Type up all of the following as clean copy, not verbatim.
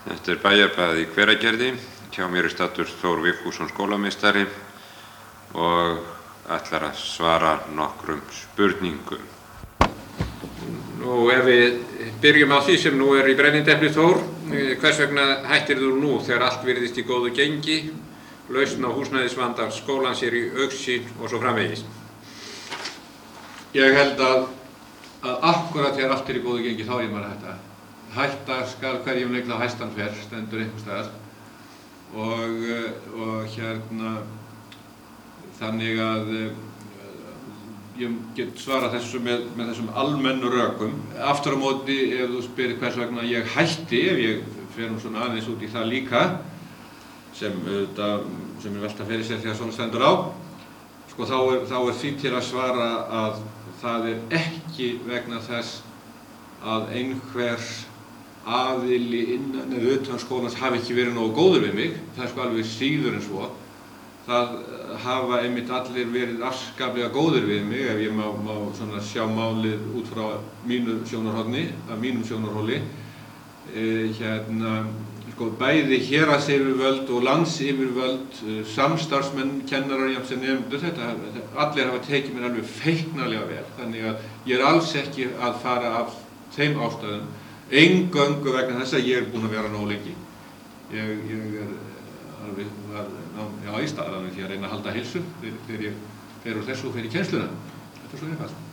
Þetta bæjarblaðið í Hveragerði. Hjá mér staddur Þór Vigfússon skólameistari og ætlar að svara nokkrum spurningum. Nú, ef við byrjum á því sem nú í brennandi epli, Þór, hvers vegna hættir þú nú þegar allt virðist í góðu gengi, lausn á húsnæðisvanda skólans í augsýn og svo framvegis? Ég held að akkurat þegar allt í góðu gengi þá ég maður hætta. Hætta skal hverjum leikla hæstan fer, stendur einhvers staðar. Og þannig að ég get svarað þessu með þessum almennu rökum. Aftur á móti, ef þú spyrir hvers vegna ég hætti, ef ég fer svona aðeins út í það líka, sem er velta fyrir sér þegar svona stendur á, sko, þá er því til að svara að það er ekki vegna þess að einhver aðili innan eða utan skólans hafi ekki verið nógu góður við mig. Það er sko alveg síður en svo. Það hafa einmitt allir verið afskaplega góðir við mig, ef ég má svona sjá málið út frá mínum sjónarhóli. Sko, bæði héraðsyfirvöld og landsyfirvöld, samstarfsmenn, kennarar, jafnt sem nemendur, allir hafa tekið mér alveg feiknarlega vel. Þannig að ég er alls ekki að fara af þeim ástæðum, eingöngu vegna þess að ég er búinn að vera nógu lengi. Ég er alveg í staðræðinu því að reyna að halda heilsu þegar ég fer úr þessu og fer í kennsluna. Þetta er svo einfalt.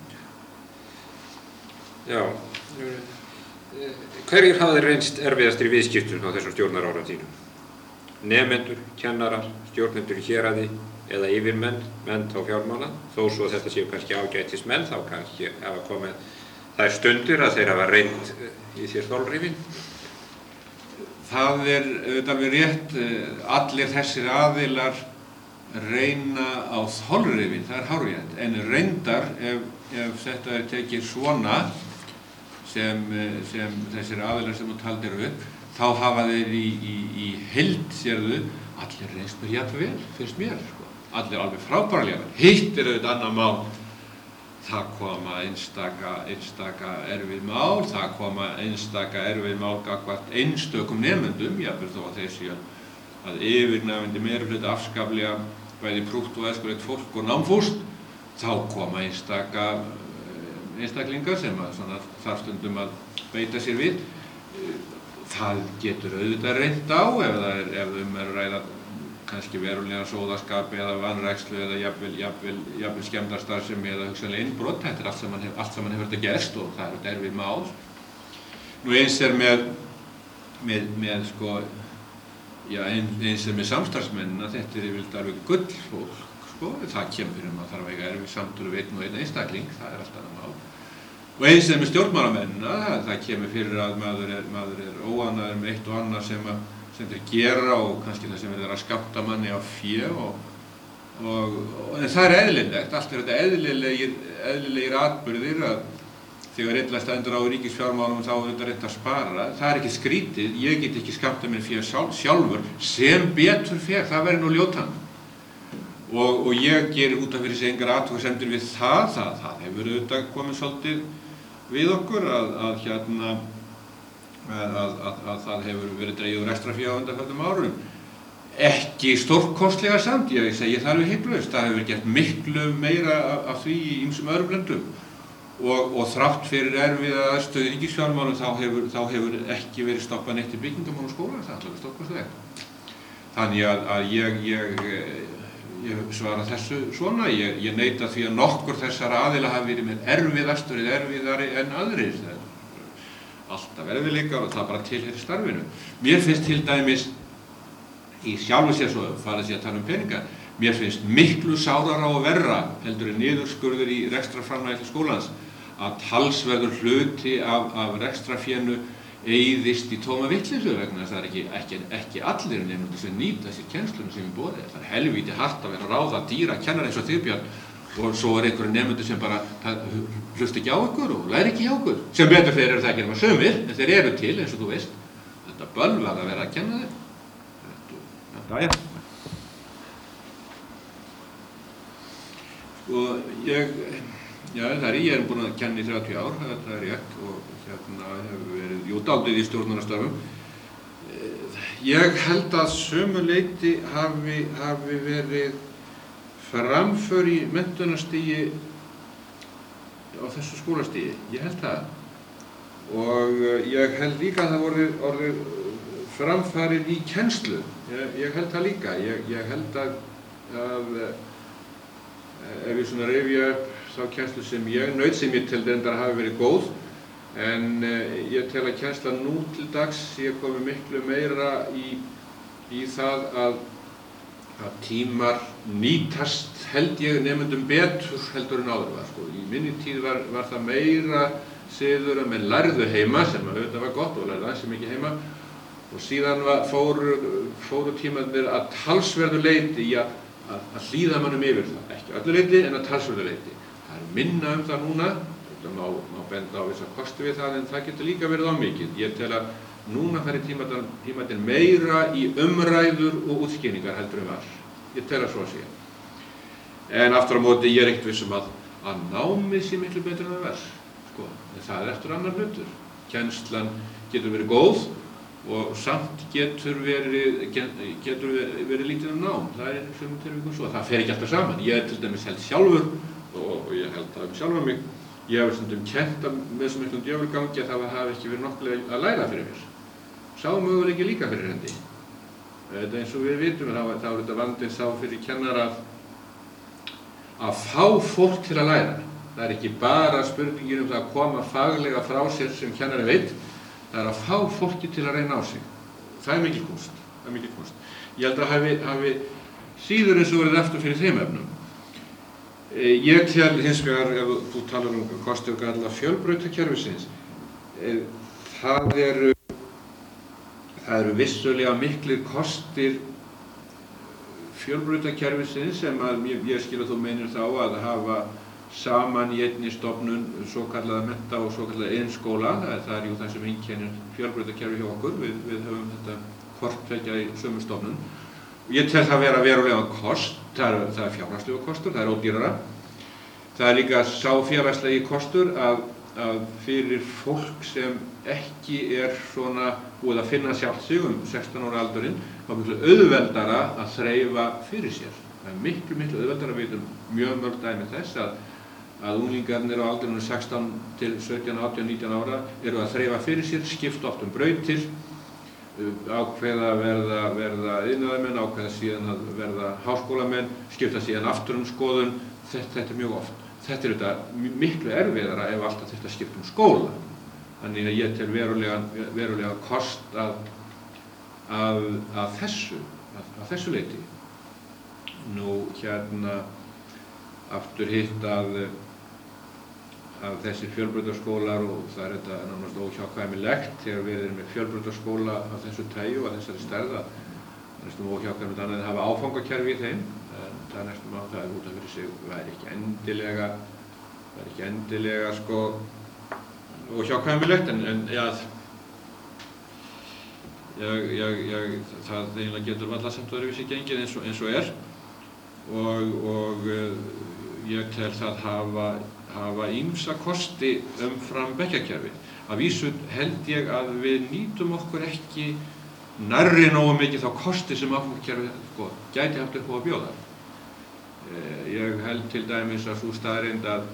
Já. Hverjir hafa reynst erfiðastir í viðskiptum á þessum stjórnarárum þínum? Nemendur, kennarar, stjórnendur í héraði eða yfirmenn, menn á fjármála? Þó svo að þetta séu kannski ágætismenn, þá kannski hafa komið þær stundir að þeir hafa reynt í þér þolrifin. Það er alveg rétt, allir þessir aðilar reyna á þolrifin, það er hárrétt, en reyndar ef þetta er tekið svona sem þessir aðilar sem þú taldir upp, þá hafa þeir í heild, sérðu, allir reynst mér jafnvel, finnst mér, sko. Allir alveg frábærlega vel. Hitt er auðvitað annað mál. Það koma einstaka erfið mál, það koma einstaka erfið mál gagnvart einstökum nemendum, jafnvel þó að þeir séu að yfirgnæfandi meirihluti afskaplega bæði prútt og æskulegt fólk og námfúst, þá koma einstaklingar sem þarf stundum að beita sér við. Það getur auðvitað reynt á ef að ræða kannski verulega sóðaskap eða vanrækslu eða jafnvel skemmdarstarfsemi eða hugsanlega innbrot. Þetta er allt saman hefur þetta gerst og það er erfið mál. Nú eins er með sko, já, eins er með samstarfsmennina, þetta er yfirleitt alveg gullfólk, sko. Það kemur fyrir að þarf að eiga erfið samtöl við einn og einn einstakling, það er allt annað mál. Og eins er með stjórnmálamennina, það kemur fyrir að maður er óánægður með eitt og annað sem þeir gera og kannski það sem er að skammta manni á fé en það er eðlilegt, allt er þetta eðlilegir atburðir að þegar illa stendur á ríkisfjármálum þá er þetta reynt að spara. Það er ekki skrítið, ég get ekki skammta mér fé sjálfur sem betur fer, það verður nú ljótan. Og ég geri út af fyrir sig engar athugasemdir við það hefur auðvitað komið svolítið við okkur að það hefur verið dregið úr rekstrarfé á undanförnum árum. Ekki stórkostlega samt, ég segi það alveg hiklaust. Það hefur gert miklu meira af því í ýmsum öðrum löndum. Og þrátt fyrir erfiða aðstöðu í ríkisfjármálum þá hefur ekki verið stoppað neitt í byggingamálum skólans, það er alveg stórkostlegt. Þannig að ég svara þessu svona. Ég neita því að nokkur þessara aðila hafi verið með erfiðari en aðrir. Alltaf erfiðleikar og það bara tilheyrir starfinu. Mér finnst til dæmis, í sjálfu sér svo farið sér að tala peninga, mér finnst miklu sárara og verra heldur en niðurskurður í rekstrarframlagi til skólans að talsverður hluti af rekstrarfénu eyðist í tóma vitleysu vegna þess að það er ekki allir nemendur sem nýta sér kennsluna sem boðið. Það er helvíti hart að vera að ráða dýra kennara eins og þig, Björn, og svo er einhverjum nemendur sem bara hlusta ekki á ykkur og læri ekki á ykkur. Sem betur þeir eru það ekki nema sumir, en þeir eru til, eins og þú veist. Þetta bölvar að vera að kenna þeim. Sko, ég er búinn að kenna í 30 ár, það er rétt, og hefur verið, dálítið í stjórnunarstörfum. Ég held að sumu leyti hafi verið framför í menntunarstigi á þessu skólastigi. Ég held það. Og ég held líka að það voru orðið framfarir í kennslu. Ég held það líka. Ég held að ef ég svona rifja upp þá kennslu sem ég naut, sem ég tel reyndar að hafi verið góð, en ég tel að kennsla nú til dags sé komið miklu meira í það að tímar nýtast, held ég, nemendum betur heldur en áður var. Í minni tíð var það meira siður að menn lærðu heima, sem auðvitað var gott og lærðu ansi mikið heima, og síðan fóru tímarnir að talsverðu leyti í að hlýða mannum yfir það. Ekki öllu leyti, en að talsverðu leyti. Það minna það núna. Það má benda á vissa kosti við það, en það getur líka verið of mikið. Ég tel að núna fari tímarnir meira í umræður og útskýringar heldur en var. Ég tel að svo að sé. En aftur á móti, ég ekkert viss að námið sé miklu betur en það var. En það eftir annar hlutur. Kennslan getur verið góð og samt getur verið lítið nám. Það sumum tilvikum svo. Það fer ekki alltaf saman. Ég til dæmis held sjálfur, og ég held það sjálfur mig, ég hef stundum kennt með þessum miklum djöfulgangi að það hafi ekki verið nokkulega að læra fyrir mér. Sá möguleiki líka fyrir hendi. Þetta eins og við vitum, þá er þetta vandinn sá fyrir kennara að fá fólk til að læra. Það er ekki bara spurningin það að koma faglega frá sér sem kennari veit, það er að fá fólki til að reyna á sig. Það er mikil kunst. Ég held að hafi síður eins og verið eftir fyrir þeim efnum. Ég tel hins vegar, ef þú talar kosti og galla fjölbrautakerfisins, það eru vissulega miklir kostir fjölbrautakerfisins sem ég skil að þú meinir þá að hafa saman í einni stofnun svokallaða mennta og svokallaða iðnskóla. Það er jú það sem einkennir fjölbrautakerfi hjá okkur. Við höfum þetta hvort tveggja í sömu stofnun. Ég tel það vera verulega kost. Það er fjárhagslegu kostur, það er ódýrara. Það er líka sá félagslegi kostur að fyrir fólk sem ekki svona búið að finna sjálft sig 16 ára aldurinn, þá miklu auðveldara að þreifa fyrir sér. Það er miklu auðveldara, við mjög mörg dæmi þess að unglingarnir á aldrinum 16 til 17, 18, 19 ára eru að þreifa fyrir sér, skipta oft brautir, ákveða að verða iðnaðarmenn, ákveða síðan að verða háskólamenn, skipta síðan aftur skoðun. Þetta er mjög oft. Þetta er þetta miklu erfiðara ef alltaf þetta skipta skóla. Þannig að ég tel verulega kost að þessu leyti. Nú aftur hitt að þessi fjölbrautaskólar, og það er þetta nánast óhjákvæmilegt þegar við erum með fjölbrautaskóla af þessu tagi og af þessari stærð, það er næstum óhjákvæmilegt annað en að hafa áfangakerfi í þeim, en það er næstum að það er út af fyrir sig, það er ekki endilega óhjákvæmilegt, en það eiginlega getur varla samt öðruvísi gengið eins og er, og ég tel það hafa ýmsa kosti umfram bekkjakerfi. Að vísu held ég að við nýtum okkur ekki nærri nógu mikið þá kosti sem áfangakerfi gæti haft upp á að bjóða. Ég held til dæmis að sú staðreynd að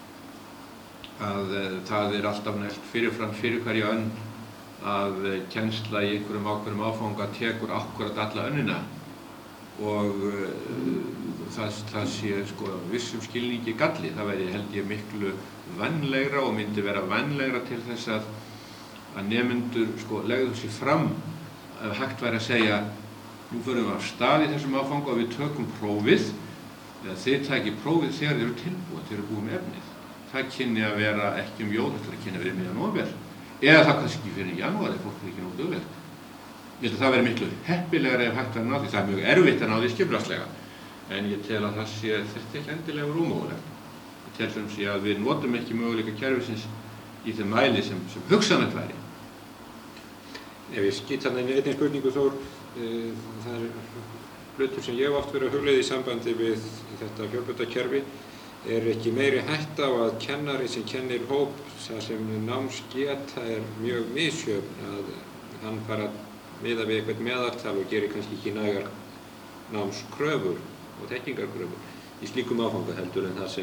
það er alltaf næst fyrirfram fyrir hverja önn að kennsla í einhverjum ákveðnum áfanga tekur akkúrat alla önnina, og það sé vissum skilningi galli. Það væri held ég miklu vænlegra og myndi vera vænlegra til þess að nemendur legðu sig fram, ef hægt væri að segja nú förum við af stað í þessum áfanga og við tökum prófið, eða þið takið prófið þegar þið eru tilbúin, þið eru búin með efnið. Það kynni að vera ekki jól, það kynni að vera miðjan nóvember, eða það kannski fyrir janúar ef fólk er ekki nógu duglegt. Ég held að það veri miklu heppilegra ef hægt væri að ná því. Það er mjög erfitt að ná því skipulagslega, en ég tel að það sé þetta ekki endilega ómögulegt. Ég tel sem sé að við notum ekki möguleika kerfisins í þeim mæli sem hugsanlegt væri. Ef ég skýt þarna inn í einni spurningu, Þór, það er hlutur sem ég hef oft verið að hugleiða í sambandi við þetta fjölbrautakerfi. Er ekki meiri hætta á að kennari sem kennir hóp þar sem námsgeta er mjög misjöfn, að hann fara miða við eitthvað meðaltal og gerir kannski ekki nægar námskröfur og þekkingarkröfur í slíkum áfanga heldur en það sem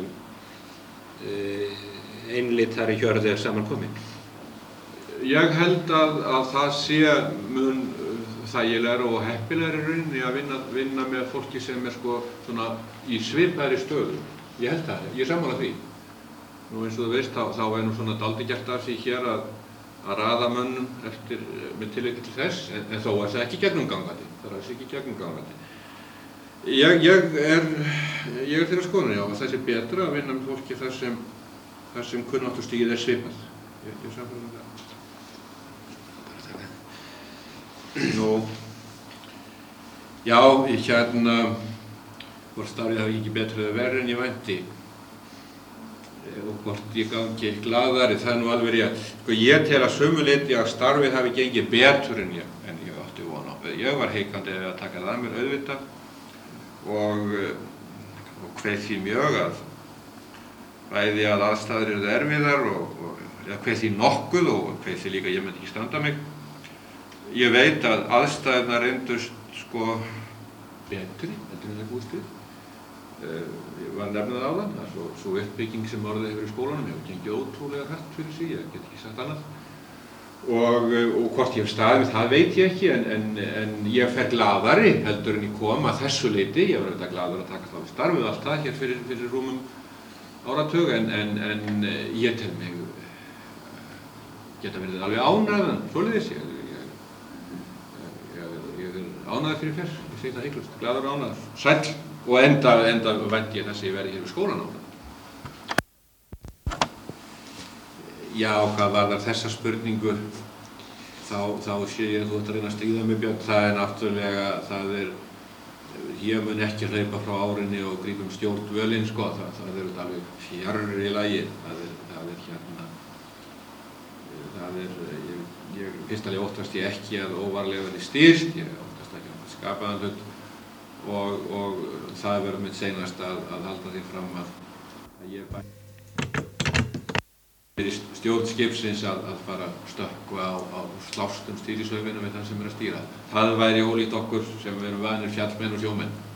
einlitari hjörð saman komin. Ég held að það sé mun þægilegra og heppilegri rauninni að vinna með fólki sem sko svona í svipaðri stöðu. Ég held það, ég er sammála því. Nú eins og þú veist, þá nú svona dálítið gert af því hér að raða mönnum eftir með tilliti til þess, en þó er það ekki gegnumgangandi. Það er ekki gegnumgangandi. Ég er þeirra skoðun, já, að það sé betra að vinna með fólki þar sem kunnáttustigi svipað. Ég er sammála um það. Nú, já, hvort starfið hafi ekki betra eða verri en ég vænti og hvort ég gangi glaðari, það er nú alveg rétt. Sko, ég tel að sumu leyti að starfið hafi gengið betur en ég átti von á. Ég var heikandi að taka það að mér auðvitað og kveið því mjög að bæði að aðstæður eru erfiðar og kveið því nokkuð og kveið því líka ég myndi ekki standa mig. Ég veit að aðstæðurnar reyndust sko betri heldur en það búist við. Ég var nefnað áðan, það er svo uppbygging sem orðið hefur í skólanum, hefur gengið ótrúlega hratt fyrir sig, ég get ekki sagt annað. Og hvort ég hef staðið, það veit ég ekki, en ég fer glaðari heldur en ég kom að þessu leyti. Ég var auðvitað glaður að taka þá við starfið allt það hér fyrir rúmum áratug, en ég tel mig geta verið alveg ánægðan, svoleiðis. Ég er ánægður fyrir fyrr, ég segi það heiklust, glaður og ánægður, sæll. Og enda vænti ég þess að ég verði hér við skólan áfram. Já, hvað varðar þessa spurningu, þá sé ég að þú ætti að reyna að stríða mig, Björn. Það er náttúrulega, ég mun ekki hlaupa frá árinni og grípa stjórnvölinn, sko. Það er alveg fjarri lagi. Fyrst alveg óttast ég ekki að óvarlega verði stýrt, ég óttast ekki að skapaðan hlut. Og það verður mitt seinast að halda því fram að ég fyrir stjórn skipsins að fara stökkva á slást stýrisaufina við þann sem er að stýra. Það væri ólíkt okkur sem erum vanir fjallmenn og sjómenn.